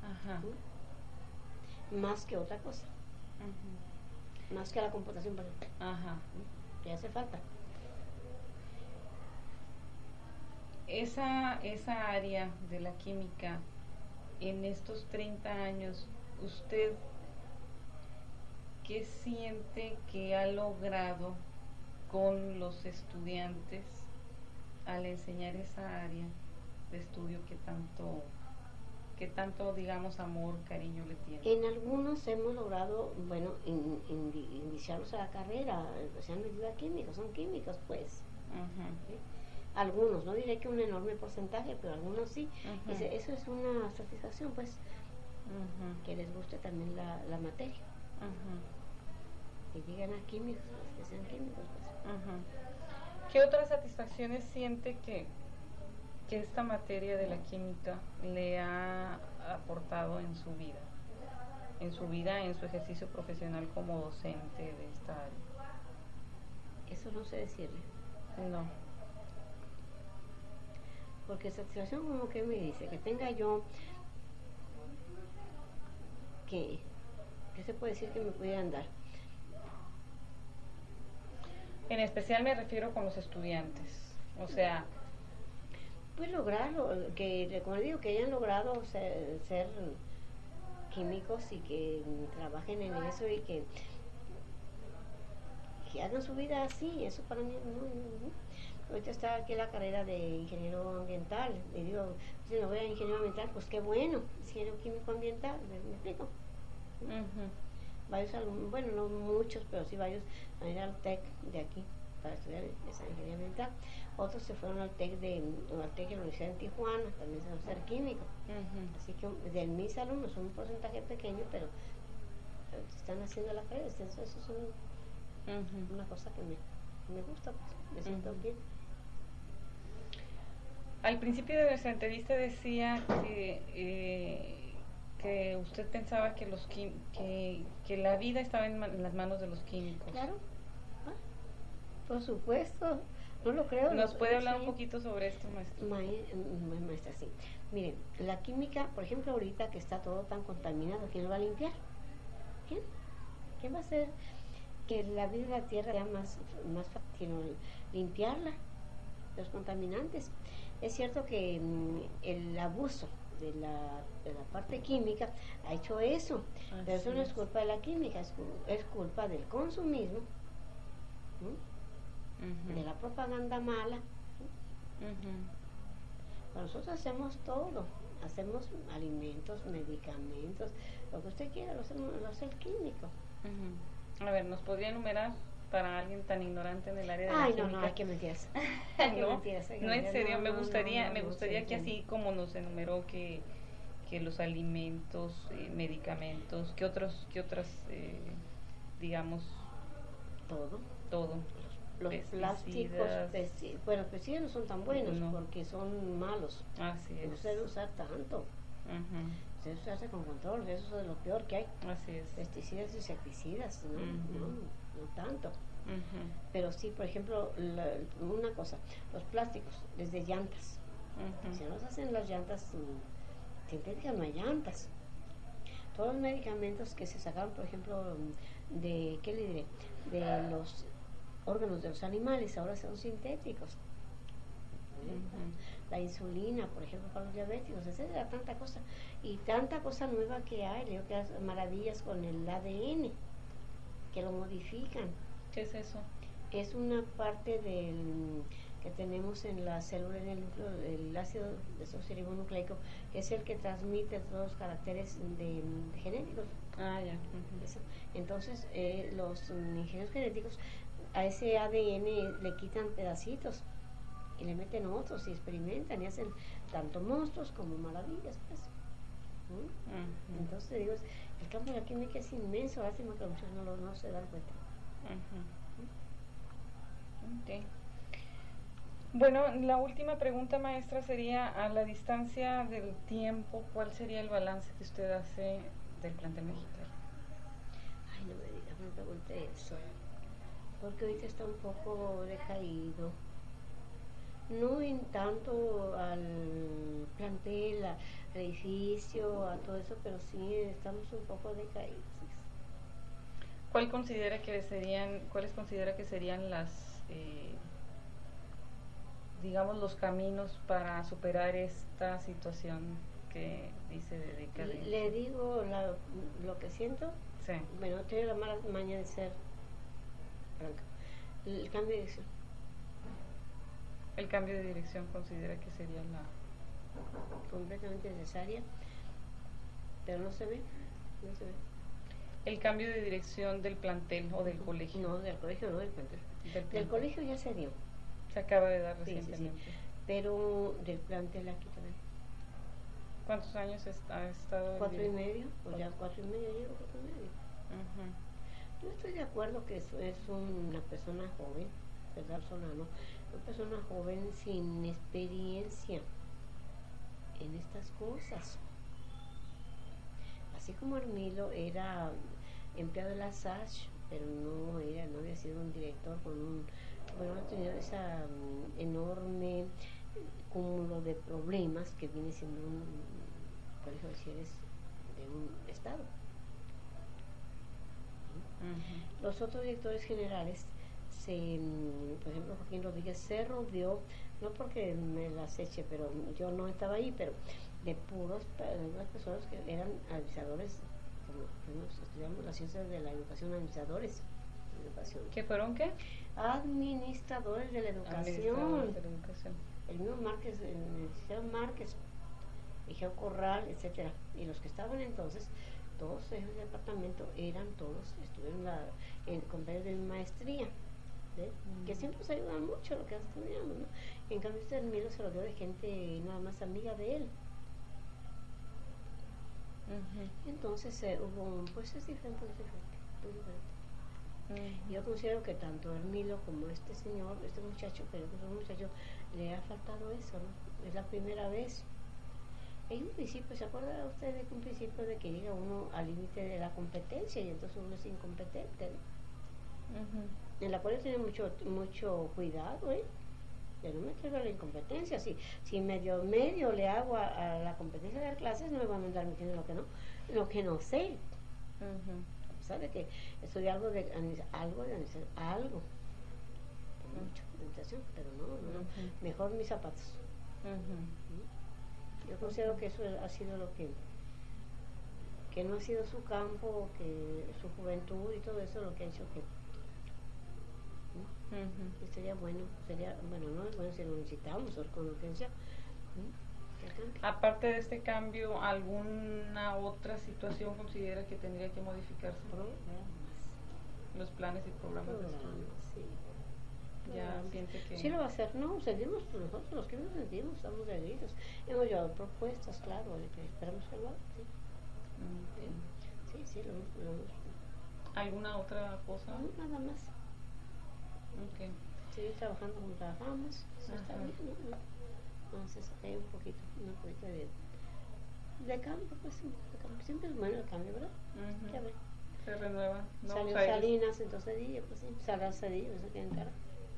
uh-huh. más que otra cosa, uh-huh. más que la computación, por ejemplo, uh-huh. que hace falta. esa, esa área de la química, en estos treinta años, ¿usted qué siente que ha logrado con los estudiantes al enseñar esa área de estudio que tanto, que tanto, digamos, amor, cariño le tiene? En algunos hemos logrado, bueno, in, in, iniciarlos a la carrera, se han metido a químicos, son químicos, pues. Uh-huh. ¿Sí? Algunos, no diré que un enorme porcentaje, pero algunos sí. Uh-huh. Ese, eso es una satisfacción, pues, uh-huh. que les guste también la, la materia. Uh-huh. Que lleguen a químicos, que sean químicos, pues. Uh-huh. ¿Qué otras satisfacciones siente que, que esta materia de la química le ha aportado en su vida? En su vida, en su ejercicio profesional como docente de esta área. Eso no sé decirle. No. Porque satisfacción como que me dice, que tenga yo, que, ¿qué se puede decir que me pudieran dar? En especial me refiero con los estudiantes, o sea... Pues lograrlo, que como digo, que hayan logrado ser, ser químicos y que trabajen en eso y que, que hagan su vida así, eso para mí no, no, no. Ahorita está aquí la carrera de ingeniero ambiental, y digo, si me voy a ingeniero ambiental, pues qué bueno, ingeniero químico ambiental, ¿me, me explico? Uh-huh. Varios alumnos, bueno, no muchos, pero sí varios van a ir al TEC de aquí para estudiar esa ingeniería ambiental. Otros se fueron al TEC de, al TEC de la Universidad de Tijuana, también se van a hacer químico. Uh-huh. Así que de mis alumnos son un porcentaje pequeño, pero están haciendo la carrera, eso, eso es un, uh-huh. una cosa que me, me gusta, pues, me siento uh-huh. bien. Al principio de nuestra entrevista decía que, eh, que usted pensaba que, los quim, que, que la vida estaba en, en las manos de los químicos. Claro, ah, por supuesto, no lo creo. ¿Nos no, puede hablar sí. un poquito sobre esto, maestra? Ma maestra, sí. Miren, la química, por ejemplo, ahorita que está todo tan contaminado, ¿quién lo va a limpiar? ¿Quién? ¿Quién va a hacer que la vida de la tierra sea más, más fácil, limpiarla, los contaminantes? Es cierto que mmm, el abuso de la, de la parte química ha hecho eso, así pero eso no es culpa de la química, es, es culpa del consumismo, uh-huh. de la propaganda mala. Uh-huh. Nosotros hacemos todo, hacemos alimentos, medicamentos, lo que usted quiera, lo, hacemos, lo hace el químico. Uh-huh. A ver, ¿nos podría enumerar para alguien tan ignorante en el área de Ay, la química? no, no, hay que mentiras. no, mentiras, no, en serio, no, me gustaría, no, no, me gustaría no, que así como nos enumeró que, que los alimentos, eh, medicamentos, que otros, que otras, eh, digamos, todo, todo, los plásticos, pesti bueno, pesticidas no son tan buenos no. porque son malos. Así es. No se debe usar tanto. Uh-huh. Se hace con control, eso es lo peor que hay. Así es. Pesticidas y insecticidas, no, uh-huh. no. No tanto, uh-huh. pero sí, por ejemplo, la, una cosa, los plásticos, desde llantas, uh-huh. si no se hacen las llantas um, sintéticas, no hay llantas. Todos los medicamentos que se sacaron, por ejemplo, de, ¿qué le diré? De los órganos de los animales, ahora son sintéticos. Uh-huh. La insulina, por ejemplo, para los diabéticos, etcétera, tanta cosa, y tanta cosa nueva que hay, leo que hay maravillas con el A D N. Que lo modifican. ¿Qué es eso? Es una parte del que tenemos en la célula, en el núcleo, el ácido desoxirribonucleico, que es el que transmite todos los caracteres de, de genéticos. Ah, ya. Uh-huh. Eso. Entonces, eh, los um, ingenieros genéticos a ese A D N le quitan pedacitos y le meten otros y experimentan y hacen tanto monstruos como maravillas, pues. ¿Mm? Uh-huh. Entonces, digo, el campo de la química es inmenso, lástima que muchos no, lo, no se dan cuenta. Uh-huh. Okay. Bueno, la última pregunta, maestra, sería: a la distancia del tiempo, ¿cuál sería el balance que usted hace del plantel mexicano? Ay, no me digas, no me pregunte eso, porque ahorita está un poco decaído. No en tanto al plantel, al edificio, a todo eso, pero sí estamos un poco decaídos. ¿Cuál considera que serían, cuáles considera que serían las, eh, digamos, los caminos para superar esta situación que dice de decadencia? Le digo la, lo que siento. Sí. Bueno, tengo la mala maña de ser franca. El cambio de dirección. El cambio de dirección considera que sería la... completamente necesaria, pero no se ve, no se ve. El cambio de dirección del plantel o del colegio. No, del colegio no, del plantel. Del, del plantel. colegio ya se dio. Se acaba de dar Sí, recientemente. sí, sí. Pero del plantel aquí también. ¿Cuántos años ha estado? Cuatro y medio, pues ya cuatro y medio llevo, cuatro y medio. Uh-huh. Yo estoy de acuerdo que es, es una persona joven, ¿verdad, Solano? Una persona joven sin experiencia en estas cosas. Así como Hermilo era empleado de la S A C H, pero no era, no había sido un director con un, bueno, no tenía esa um, enorme cúmulo de problemas que viene siendo un colegio de bachilleres de un estado. Uh-huh. Los otros directores generales, se, por ejemplo, Joaquín Rodríguez se rodeó, no porque me las eche, pero yo no estaba ahí, pero de puros, de las personas que eran administradores, como estudiamos las ciencias de la educación, administradores de educación. ¿Qué fueron qué? Administradores de la educación. Administradores de la educación. El mismo Márquez, el liceo Márquez, Liceo Corral, etcétera. Y los que estaban entonces, todos esos departamentos eran todos, estuvieron la, en compañeros de maestría, ¿sí? Mm. Que siempre se ayudan mucho lo que estudiamos, ¿no? En cambio este Hermilo se rodeó de gente nada más amiga de él. Uh-huh. Entonces eh, hubo, pues es diferente, es diferente, muy diferente. Uh-huh. Yo considero que tanto Hermilo como este señor, este muchacho, pero que es un muchacho, le ha faltado eso, ¿no? Es la primera vez. Hay un principio, ¿se acuerda usted de que un principio de que llega uno al límite de la competencia y entonces uno es incompetente, ¿no? Uh-huh. En la cual tiene mucho mucho cuidado, ¿eh? De no meterlo a la incompetencia. Si, si medio medio le hago a, a la competencia de dar clases, no me van a andar metiendo lo que no, lo que no sé. Uh-huh. ¿Sabe que estudié algo de algo de algo? Uh-huh. Mucha presentación, pero no, no, uh-huh. Mejor mis zapatos. Uh-huh. ¿Mm? Yo considero que eso ha sido lo que que no ha sido su campo, que su juventud y todo eso lo que ha hecho que Uh-huh. Y sería bueno, sería, bueno, no es bueno si lo necesitamos, con urgencia. ¿Mm? Aparte de este cambio, ¿alguna otra situación considera que tendría que modificarse? Programas. Los planes y programas de estudio. Sí. Ya programas. siente que... Sí lo va a hacer, no, seguimos nosotros, los que nos sentimos, estamos agradecidos. Hemos llevado propuestas, claro, esperamos que lo haga, sí. Mm. Sí, sí, lo, lo ¿Alguna otra cosa? No, nada más. Okay. Seguir trabajando como trabajamos, eso está bien, ¿no? Entonces hay un poquito, un poquito de, de cambio, pues un poquito de cambio. Siempre es bueno el cambio, ¿verdad? Uh-huh. Ya ve. Se renueva. No, salió Salinas, entonces Cedillo, pues sí, Salas Cedillo, eso tiene cara.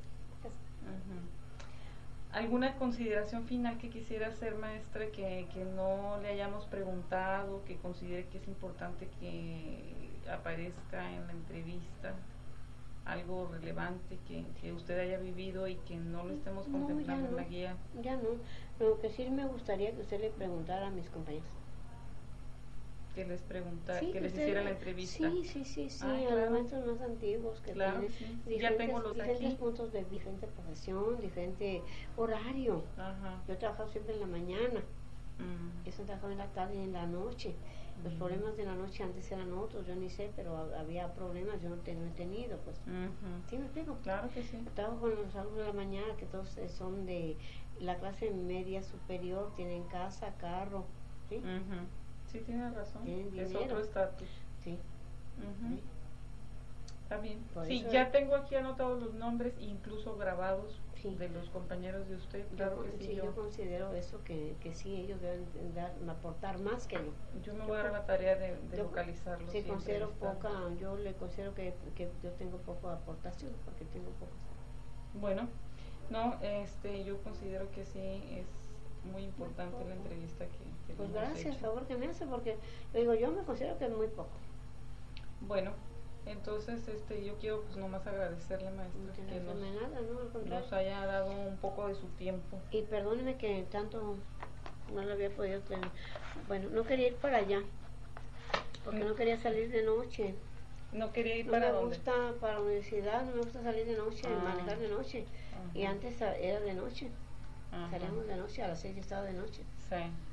Uh-huh. ¿Alguna consideración final que quisiera hacer, maestra, que, que no le hayamos preguntado, que considere que es importante que aparezca en la entrevista? Algo relevante que, que usted haya vivido y que no lo estemos contemplando no, en la guía. Ya no, lo que sí me gustaría que usted le preguntara a mis compañeros. Que les preguntara, sí, que, que les usted, hiciera la entrevista. Sí, sí, sí, sí, ah, a claro. los maestros más antiguos que claro, tienen sí. diferentes, ya tengo los diferentes aquí. puntos de diferente profesión, diferente horario. Ajá. Yo he trabajado siempre en la mañana, mm. yo he trabajado en la tarde y en la noche. Los problemas de la noche antes eran otros, yo ni sé, pero había problemas, yo no, te, no he tenido, pues. Uh-huh. ¿Sí me explico? Claro que sí. Trabajo con los alumnos de la mañana, que todos son de la clase media superior, tienen casa, carro, ¿sí? Uh-huh. Sí, tiene razón. Tienen es dinero. otro estatus. Sí. Uh-huh. ¿Sí? Está bien. Por sí, eso ya tengo aquí anotados los nombres, incluso grabados, sí. de los compañeros de usted. Claro yo, que sí. sí yo, yo considero eso, que, que sí, ellos deben dar, aportar más que yo. Yo me voy a dar la tarea de, de yo, localizarlos. Sí, considero están. poca, yo le considero que, que yo tengo poca aportación, porque tengo pocas. Bueno, no, este, yo considero que sí es muy importante la entrevista que, que pues hemos gracias, hecho. favor que me hace, porque yo digo, yo me considero que es muy poco. Bueno, entonces este, yo quiero pues nomás agradecerle, maestra, No que nos, nada, ¿no? contrario. nos haya dado un poco de su tiempo. Y perdóneme que tanto no lo había podido tener. Bueno, no quería ir para allá, porque no quería salir de noche. ¿No quería ir No para me dónde? gusta para la universidad, no me gusta salir de noche, Ah. manejar de noche. Y Ajá. antes era de noche. Ajá. Salíamos de noche, a las seis yo estaba de noche. Sí.